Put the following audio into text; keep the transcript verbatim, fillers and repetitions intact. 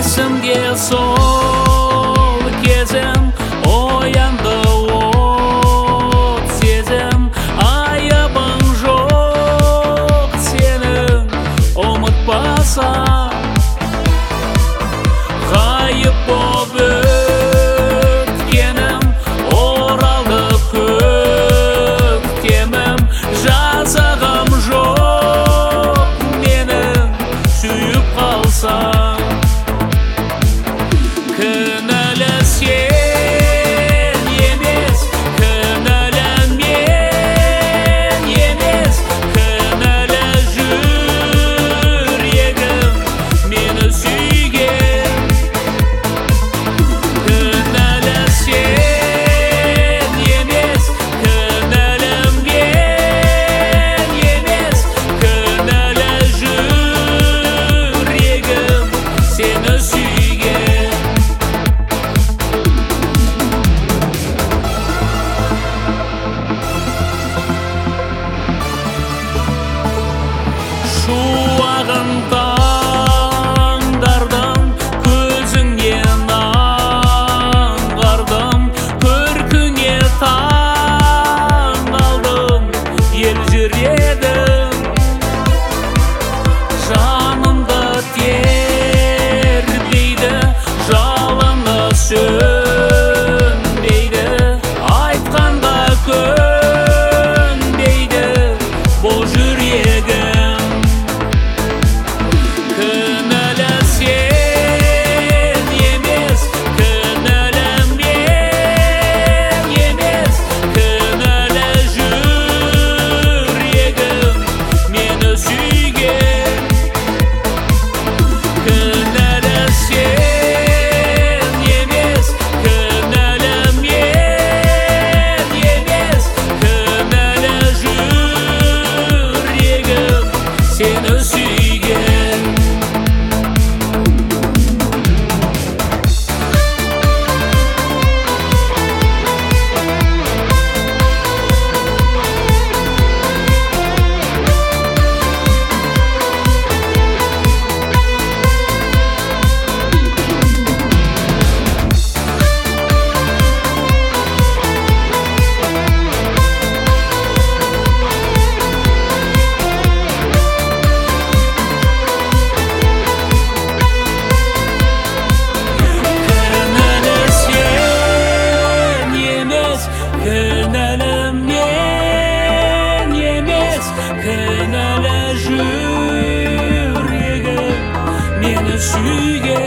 Esimde sol kezim oyandı ot sezim ayıbın жоқ senin unutmasam kayıp болып өткенім оралды көктемім жазығым жоқ менің сүйіп қалсам кінәлі сен емес кінәлі мен емес кінәлі жүрегім мені сүйген кінәлі сен емес кінәлі мен емес кінәлі жүрегім сені сүйген шуағын таңдардым көзіңнен аңғардым көркіңе таңдалдым елжіредім жанымды тербейді жалыны сөнбейді айтқанда көнбейді бұл жүрегім кінәлі сен емес кінәлі мен емес кінәлі жүрегім мені сүйген кінәлі сен емес кінәлі мен емес кінәлі жүрегім сені сүйген кінәлі мен емес кінәлі жүрегім мені сүйген